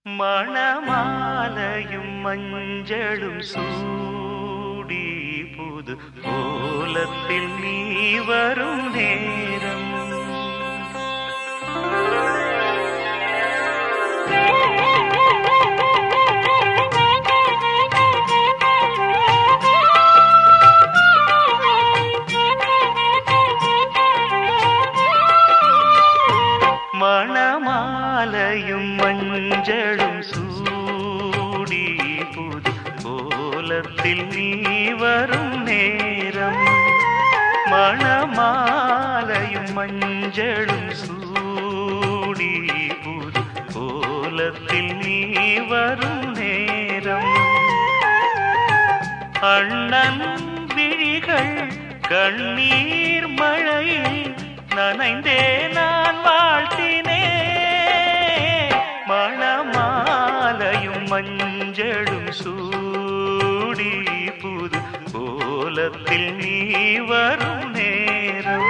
மணமாலையும் மஞ்சளும் சூடி புது கோலத்தில் நீ வரும் நேரம் மணமாலையும் மஞ்சளும் சூடி புது கோலத்தில் நீ வரும் நேரம் மணமாலையும் மஞ்சளும் சூடி புது கோலத்தில் நீ வரும் நேரம் அண்ணன் விழிகள் கண்ணீர் மழையில் நனைந்தே நான் வாழ்த்தினே மணமாலையும் மஞ்சளும் சூடி புது கோலத்தில் நீ வரும் நேரம்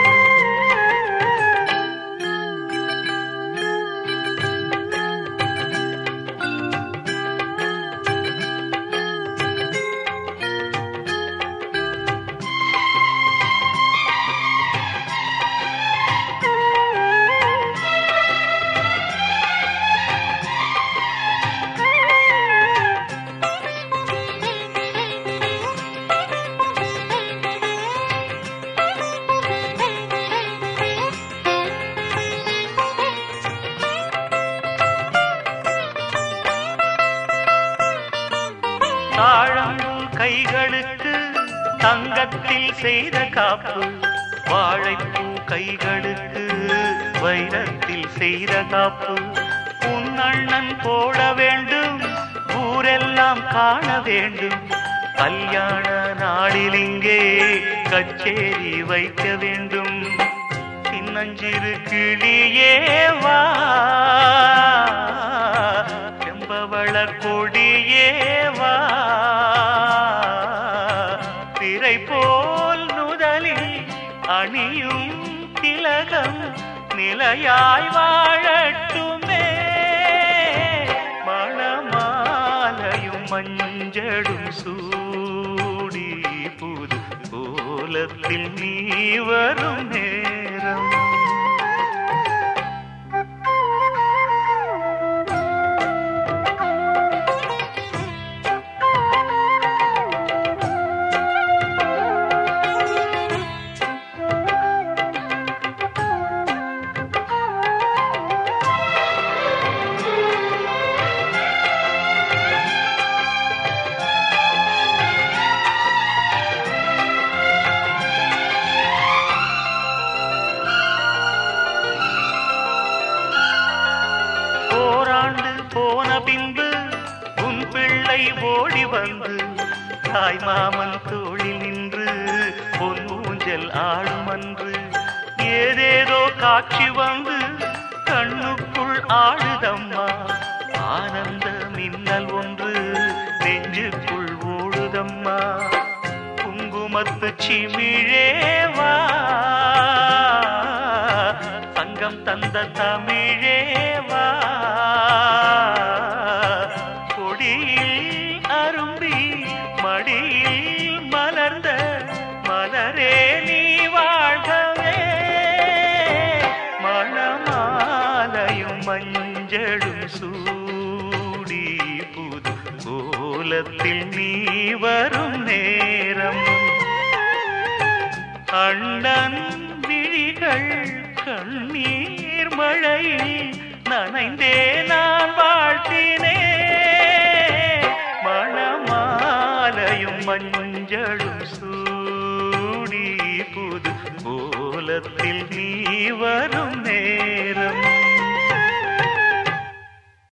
தாழம்பூ கைகளுக்கு தங்கத்தில் செய்த காப்பு வாழைப்பூ கைகளுக்கு வைரத்தில் செய்த காப்பு உன் அண்ணன் போட வேண்டும் ஊரெல்லாம் காண வேண்டும் கல்யாண நாளில் இங்கே கச்சேரி வைக்க வேண்டும் சின்னஞ்சிறு கிளியே வா செம்பவள கொடியே வா திரை போல் நுதலில் அணியும் திலகம் நிலையாய் வாழட்டுமே மணமாலையும் மஞ்சளும் சூடி புது கோலத்தில் நீ வரும் நேரம் போன பின்பு உன் பிள்ளை ஓடி வந்து தாய் மாமன் தோளில் நின்று பொன் ஊஞ்சல் ஆடும் அன்று ஏதேதோ காட்சி வந்து கண்ணுக்குள் ஆடுதம்மா ஆனந்த மின்னல் ஒன்று நெஞ்சுக்குள் ஓடுதம்மா குங்குமத்து சிமிழேவா தங்கம் தந்த தமிழேவா கொடியில் அரும்பி மடியில் மலர்ந்த மலரே நீ வாழ்கவே மணமாலையும் மஞ்சளும் சூடி புது கோலத்தில் நீ வரும் நேரம் அண்ணன் விழிகள் கண்ணீர் மழையில் நனைந்தே நான் வாழ்த்தினே மணமாலையும் மஞ்சளும் சூடி புது கோலத்தில் நீ